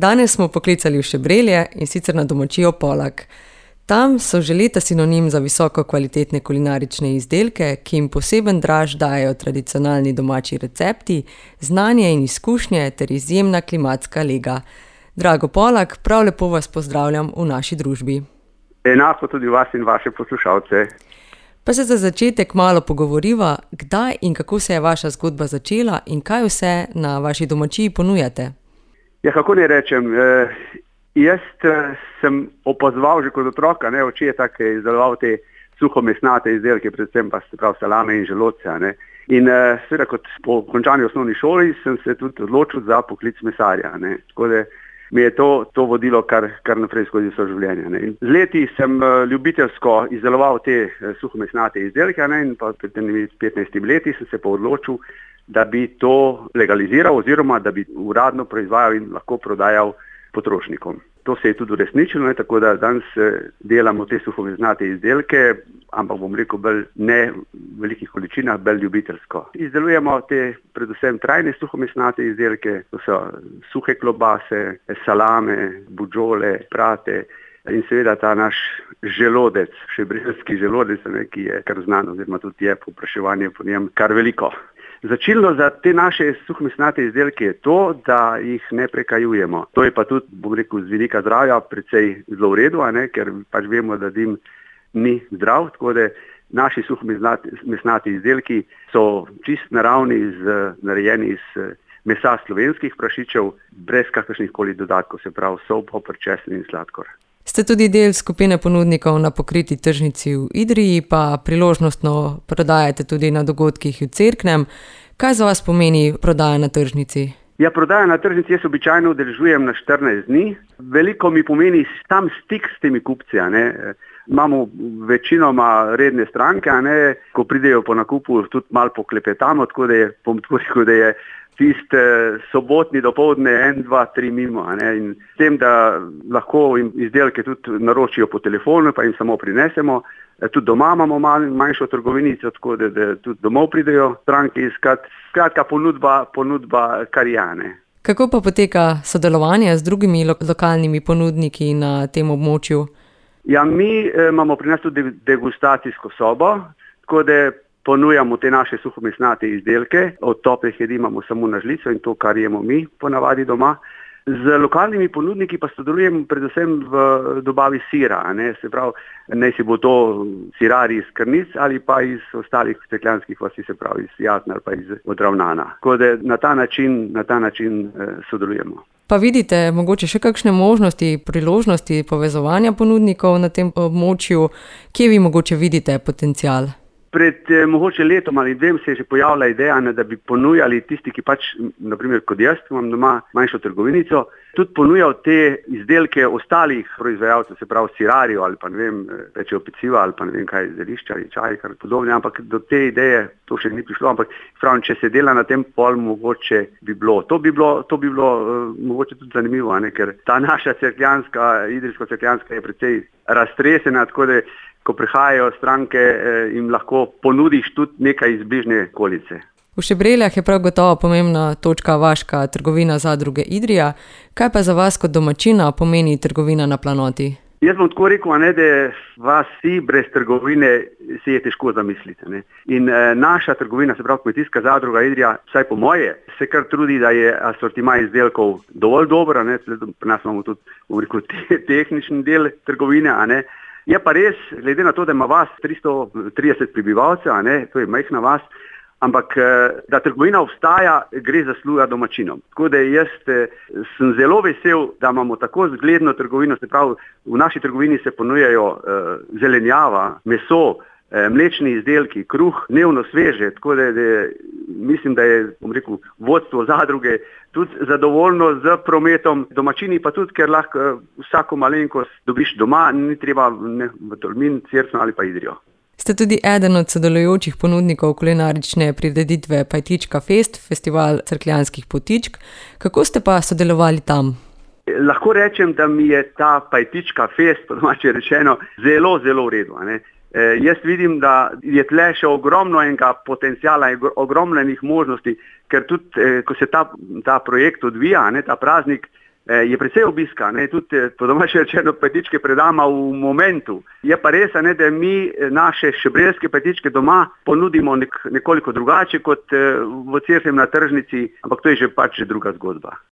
Danes smo poklicali v Šebrelje in sicer na domačijo Polak. Tam so že leta sinonim za visoko kvalitetne kulinarične izdelke, ki jim poseben draž dajo tradicionalni domači recepti, znanje in izkušnje ter izjemna klimatska lega. Drago Polak, prav lepo vas pozdravljam v naši družbi. Enako tudi vas in vaše poslušalce. Pa se za začetek malo pogovoriva, kdaj in kako se je vaša zgodba začela in kaj vse na vaši domačiji ponujate? Ja, kako ne rečem, jaz sem opazoval že kot otroka, očeta, ki je izdeloval te suhomesnate izdelke, predvsem pa salame in želodce. In seveda kot po končani osnovni šoli sem se tudi odločil za poklic mesarja. Tako da mi je to vodilo kar naprej skozi vse življenje. Z leti sem ljubiteljsko izdeloval te suhomesnate izdelke in pa pred 15 leti sem se pa odločil, da bi to legaliziral oziroma da bi uradno proizvajal in lahko prodajal potrošnikom. To se je tudi uresničilo, tako da danes delamo te suhomesnate izdelke, ampak bom rekel bolj ne v velikih količinah, bolj ljubiteljsko. Izdelujemo te predvsem trajne suhomesnate izdelke, to so suhe klobase, salame, buđole, prate in seveda ta naš želodec, šebreljski želodec, ki je kar znan, oziroma tudi je povpraševanje po njem kar veliko. Značilno za te naše suhomesnate izdelke je to, da jih ne prekajujemo. To je pa tudi, bom rekel, z vidika zdravja precej zelo v redu, ker pač vemo, da dim ni zdrav, tako da naši suhomesnati izdelki so čist naravni, narejeni iz mesa slovenskih prašičev, brez kakršnih koli dodatkov, se pravi sol, poper, česen in sladkor. Ste tudi del skupine ponudnikov na pokriti tržnici v Idriji, pa priložnostno prodajate tudi na dogodkih v Cerknem. Kaj za vas pomeni prodaja na tržnici? Ja, prodaja na tržnici jaz običajno udeležujem na 14 dni. Veliko mi pomeni tam stik s temi kupci. Imamo večinoma redne stranke, ko pridejo po nakupu, tudi malo poklepetamo, tako da je tist sobotni dopoldne 1, 2, 3 mimo. In s tem, da lahko izdelke tudi naročijo po telefonu, pa jim samo prinesemo. Tudi doma imamo manjšo trgovinico, tako da tudi domov pridejo stranke iskat. Skratka, ponudba kar je. Kako pa poteka sodelovanje z drugimi lokalnimi ponudniki na tem območju? Ja, mi imamo pri nas tudi degustacijsko sobo, tako da ponujamo te naše suhomesnate izdelke. Od toplih jedi imamo samo na žlico in to, kar jemo mi ponavadi doma. Z lokalnimi ponudniki pa sodelujemo predvsem v dobavi sira. Se pravi, naj si bo to sirari iz Krnic ali pa iz ostalih cerkljanskih vasi, se pravi iz Jasna ali pa iz Odravnana. Tako da na ta način sodelujemo. Pa vidite mogoče še kakšne možnosti, priložnosti povezovanja ponudnikov na tem območju? Kje vi mogoče vidite potencial? Pred mogoče letom ali dvem se je že pojavila ideja, da bi ponujali tisti, ki pač, naprimer kot jaz, imam doma manjšo trgovinico, tudi ponujal te izdelke ostalih proizvajalcev, se pravi sirarijo ali pa pečejo peciva ali pa kaj, zelišča ali čaj, kar podobne, ampak do te ideje to še ni prišlo, ampak pravim, če se dela na tem pol, mogoče bi bilo. To bi bilo mogoče tudi zanimivo, ker ta naša idrijsko-cerkljanska je precej raztresena, tako da ko prihajajo stranke, jim lahko ponudiš tudi nekaj iz bližnje okolice. V Šebreljah je prav gotovo pomembna točka vaška trgovina Zadruge Idrija. Kaj pa za vas kot domačina pomeni trgovina na planoti? Jaz bom tako rekel, da vas si brez trgovine si je težko zamisliti. In naša trgovina, se pravi Kmetijska zadruga Idrija, vsaj po moje, se kar trudi, da je asortima izdelkov dovolj dobro. Pri nas imamo tudi tehnični del trgovine. Je pa res, glede na to, da ima vas 330 prebivalcev, to je majhna vas, ampak da trgovina obstaja, gre zasluga domačinom. Tako da jaz sem zelo vesel, da imamo tako zgledno trgovino, se pravi, v naši trgovini se ponujajo zelenjava, meso, mlečni izdelki, kruh, dnevno sveže, tako da mislim, da je, vodstvo zadruge tudi zadovoljno z prometom, domačini pa tudi, ker lahko vsako malenkost dobiš doma, ni treba v Tolmin, Cerkno ali pa Idrijo. Ste tudi eden od sodelujočih ponudnikov kulinarične prireditve Pajtička Fest, festival cerkljanskih potičk. Kako ste pa sodelovali tam? Lahko rečem, da mi je ta Pajtička Fest, po domače rečeno, zelo, zelo v redu. Jaz vidim, da je tle še ogromno enega potencijala, ogromno enih možnosti, ker tudi, ko se ta projekt odvija, ta praznik, je precej obiska, tudi po domače rečeno petičke predama v momentu. Je pa res, da mi naše šebrelske petičke doma ponudimo nekoliko drugače kot v Cerknem na tržnici, ampak to je že druga zgodba.